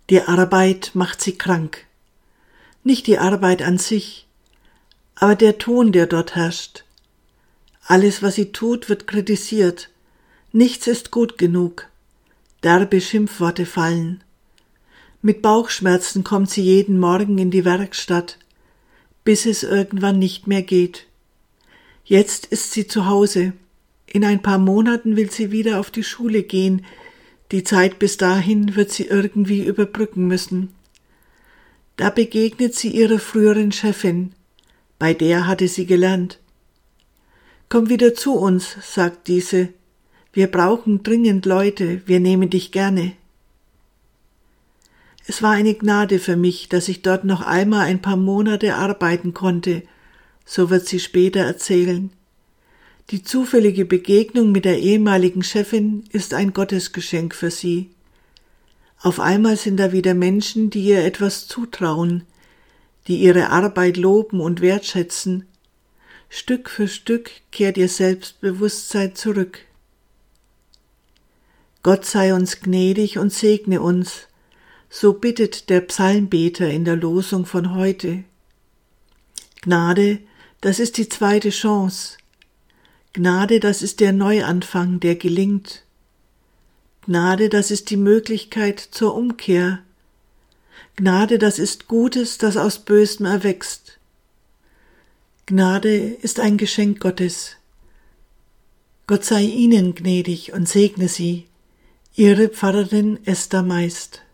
Die Arbeit macht sie krank. Nicht die Arbeit an sich, aber der Ton, der dort herrscht. Alles, was sie tut, wird kritisiert. Nichts ist gut genug. Derbe Schimpfworte fallen. Mit Bauchschmerzen kommt sie jeden Morgen in die Werkstatt, bis es irgendwann nicht mehr geht. Jetzt ist sie zu Hause. In ein paar Monaten will sie wieder auf die Schule gehen. Die Zeit bis dahin wird sie irgendwie überbrücken müssen. Da begegnet sie ihrer früheren Chefin. Bei der hatte sie gelernt. »Komm wieder zu uns«, sagt diese. »Wir brauchen dringend Leute, wir nehmen dich gerne.« Es war eine Gnade für mich, dass ich dort noch einmal ein paar Monate arbeiten konnte, so wird sie später erzählen. Die zufällige Begegnung mit der ehemaligen Chefin ist ein Gottesgeschenk für sie. Auf einmal sind da wieder Menschen, die ihr etwas zutrauen, die ihre Arbeit loben und wertschätzen. Stück für Stück kehrt ihr Selbstbewusstsein zurück. Gott sei uns gnädig und segne uns, so bittet der Psalmbeter in der Losung von heute. Gnade, das ist die zweite Chance. Gnade, das ist der Neuanfang, der gelingt. Gnade, das ist die Möglichkeit zur Umkehr. Gnade, das ist Gutes, das aus Bösem erwächst. Gnade ist ein Geschenk Gottes. Gott sei Ihnen gnädig und segne Sie, Ihre Pfarrerin Esther Meist.